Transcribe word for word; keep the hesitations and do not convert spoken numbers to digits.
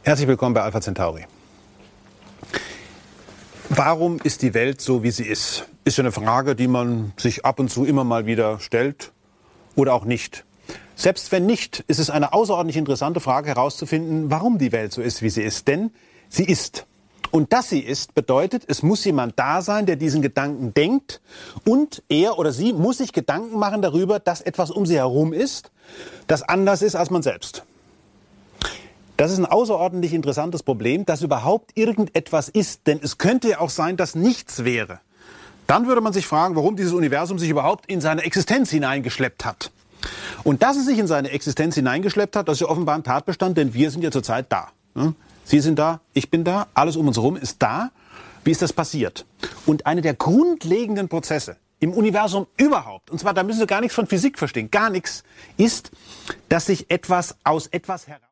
Herzlich willkommen bei Alpha Centauri. Warum ist die Welt so, wie sie ist? Ist ja eine Frage, die man sich ab und zu immer mal wieder stellt oder auch nicht. Selbst wenn nicht, ist es eine außerordentlich interessante Frage herauszufinden, warum die Welt so ist, wie sie ist. Denn sie ist. Und dass sie ist, bedeutet, es muss jemand da sein, der diesen Gedanken denkt. Und er oder sie muss sich Gedanken machen darüber, dass etwas um sie herum ist, das anders ist als man selbst. Das ist ein außerordentlich interessantes Problem, dass überhaupt irgendetwas ist. Denn es könnte ja auch sein, dass nichts wäre. Dann würde man sich fragen, warum dieses Universum sich überhaupt in seine Existenz hineingeschleppt hat. Und dass es sich in seine Existenz hineingeschleppt hat, das ist ja offenbar ein Tatbestand, denn wir sind ja zurzeit da. Sie sind da, ich bin da, alles um uns herum ist da. Wie ist das passiert? Und eine der grundlegenden Prozesse im Universum überhaupt, und zwar, da müssen Sie gar nichts von Physik verstehen, gar nichts, ist, dass sich etwas aus etwas heraus